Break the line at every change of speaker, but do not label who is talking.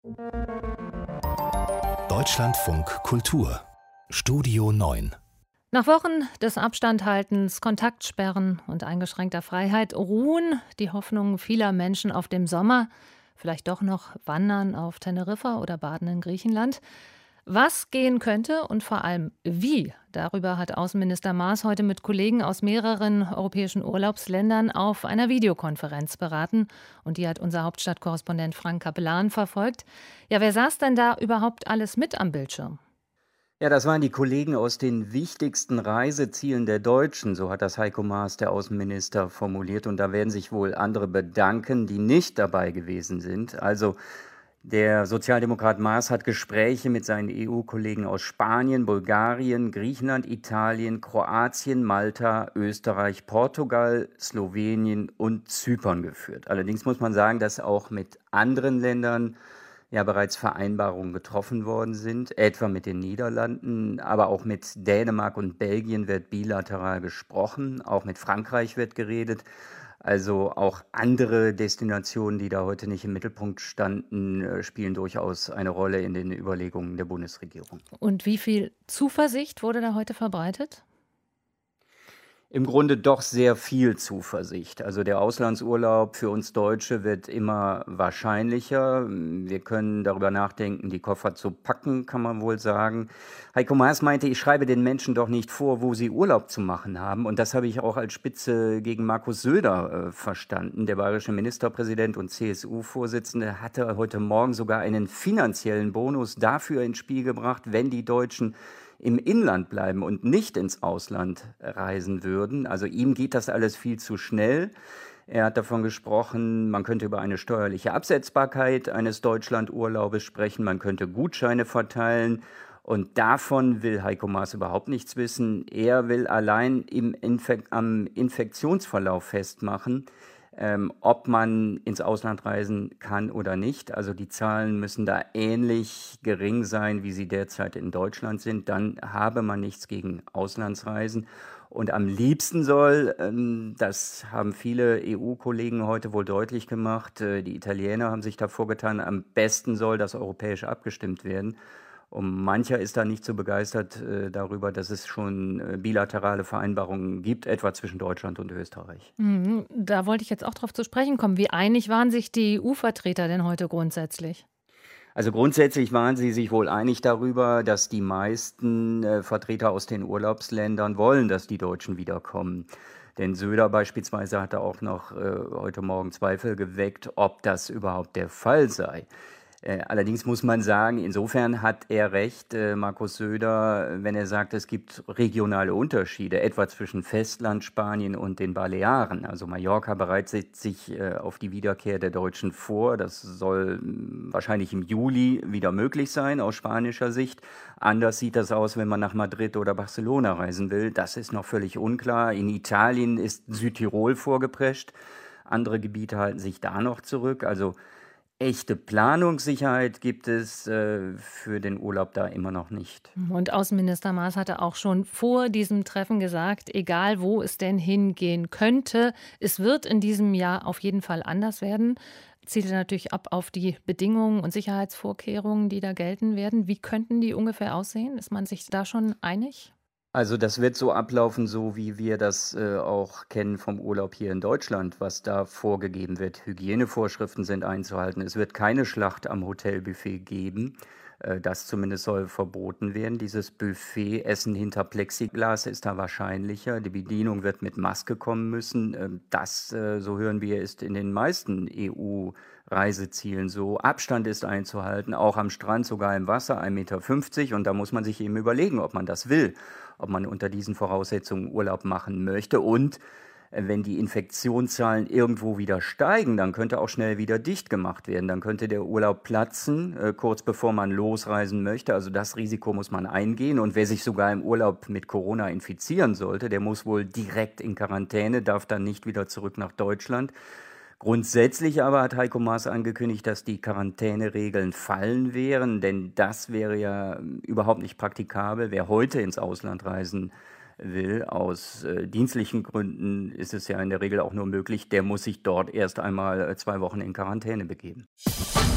Deutschlandfunk Kultur Studio 9.
Nach Wochen des Abstandhaltens, Kontaktsperren und eingeschränkter Freiheit ruhen die Hoffnungen vieler Menschen auf dem Sommer. Vielleicht doch noch Wandern auf Teneriffa oder Baden in Griechenland. Was gehen könnte und vor allem wie, darüber hat Außenminister Maas heute mit Kollegen aus mehreren europäischen Urlaubsländern auf einer Videokonferenz beraten. Und die hat unser Hauptstadtkorrespondent Frank Capellan verfolgt. Ja, wer saß denn da überhaupt alles mit am Bildschirm?
Ja, das waren die Kollegen aus den wichtigsten Reisezielen der Deutschen, so hat das Heiko Maas, der Außenminister, formuliert. Und da werden sich wohl andere bedanken, die nicht dabei gewesen sind. Also der Sozialdemokrat Maas hat Gespräche mit seinen EU-Kollegen aus Spanien, Bulgarien, Griechenland, Italien, Kroatien, Malta, Österreich, Portugal, Slowenien und Zypern geführt. Allerdings muss man sagen, dass auch mit anderen Ländern ja bereits Vereinbarungen getroffen worden sind, etwa mit den Niederlanden, aber auch mit Dänemark und Belgien wird bilateral gesprochen, auch mit Frankreich wird geredet. Also auch andere Destinationen, die da heute nicht im Mittelpunkt standen, spielen durchaus eine Rolle in den Überlegungen der Bundesregierung.
Und wie viel Zuversicht wurde da heute verbreitet?
Im Grunde doch sehr viel Zuversicht. Also der Auslandsurlaub für uns Deutsche wird immer wahrscheinlicher. Wir können darüber nachdenken, die Koffer zu packen, kann man wohl sagen. Heiko Maas meinte, ich schreibe den Menschen doch nicht vor, wo sie Urlaub zu machen haben. Und das habe ich auch als Spitze gegen Markus Söder verstanden. Der bayerische Ministerpräsident und CSU-Vorsitzende hatte heute Morgen sogar einen finanziellen Bonus dafür ins Spiel gebracht, wenn die Deutschen im Inland bleiben und nicht ins Ausland reisen würden. Also ihm geht das alles viel zu schnell. Er hat davon gesprochen, man könnte über eine steuerliche Absetzbarkeit eines Deutschlandurlaubes sprechen, man könnte Gutscheine verteilen. Und davon will Heiko Maas überhaupt nichts wissen. Er will allein am Infektionsverlauf festmachen, ob man ins Ausland reisen kann oder nicht. Also die Zahlen müssen da ähnlich gering sein, wie sie derzeit in Deutschland sind. Dann habe man nichts gegen Auslandsreisen. Und am liebsten soll, das haben viele EU-Kollegen heute wohl deutlich gemacht, die Italiener haben sich da vorgetan, am besten soll das europäisch abgestimmt werden. Und mancher ist da nicht so begeistert darüber, dass es schon bilaterale Vereinbarungen gibt, etwa zwischen Deutschland und Österreich.
Da wollte ich jetzt auch drauf zu sprechen kommen. Wie einig waren sich die EU-Vertreter denn heute grundsätzlich?
Also grundsätzlich waren sie sich wohl einig darüber, dass die meisten Vertreter aus den Urlaubsländern wollen, dass die Deutschen wiederkommen. Denn Söder beispielsweise hatte auch noch heute Morgen Zweifel geweckt, ob das überhaupt der Fall sei. Allerdings muss man sagen, insofern hat er recht, Markus Söder, wenn er sagt, es gibt regionale Unterschiede, etwa zwischen Festland, Spanien und den Balearen. Also Mallorca bereitet sich auf die Wiederkehr der Deutschen vor. Das soll wahrscheinlich im Juli wieder möglich sein aus spanischer Sicht. Anders sieht das aus, wenn man nach Madrid oder Barcelona reisen will. Das ist noch völlig unklar. In Italien ist Südtirol vorgeprescht. Andere Gebiete halten sich da noch zurück. Also echte Planungssicherheit gibt es für den Urlaub da immer noch nicht.
Und Außenminister Maas hatte auch schon vor diesem Treffen gesagt, egal wo es denn hingehen könnte, es wird in diesem Jahr auf jeden Fall anders werden. Zielt natürlich ab auf die Bedingungen und Sicherheitsvorkehrungen, die da gelten werden. Wie könnten die ungefähr aussehen? Ist man sich da schon einig?
Also das wird so ablaufen, so wie wir das auch kennen vom Urlaub hier in Deutschland, was da vorgegeben wird. Hygienevorschriften sind einzuhalten. Es wird keine Schlacht am Hotelbuffet geben. Das zumindest soll verboten werden. Dieses Buffet, Essen hinter Plexiglas, ist da wahrscheinlicher. Die Bedienung wird mit Maske kommen müssen. Das, so hören wir, ist in den meisten EU-Reisezielen so. Abstand ist einzuhalten, auch am Strand, sogar im Wasser, 1,50 Meter. Und da muss man sich eben überlegen, ob man das will, ob man unter diesen Voraussetzungen Urlaub machen möchte. Und wenn die Infektionszahlen irgendwo wieder steigen, dann könnte auch schnell wieder dicht gemacht werden. Dann könnte der Urlaub platzen, kurz bevor man losreisen möchte. Also das Risiko muss man eingehen. Und wer sich sogar im Urlaub mit Corona infizieren sollte, der muss wohl direkt in Quarantäne, darf dann nicht wieder zurück nach Deutschland. Grundsätzlich aber hat Heiko Maas angekündigt, dass die Quarantäneregeln fallen wären, denn das wäre ja überhaupt nicht praktikabel. Wer heute ins Ausland reisen will, aus dienstlichen Gründen ist es ja in der Regel auch nur möglich, der muss sich dort erst einmal 2 Wochen in Quarantäne begeben.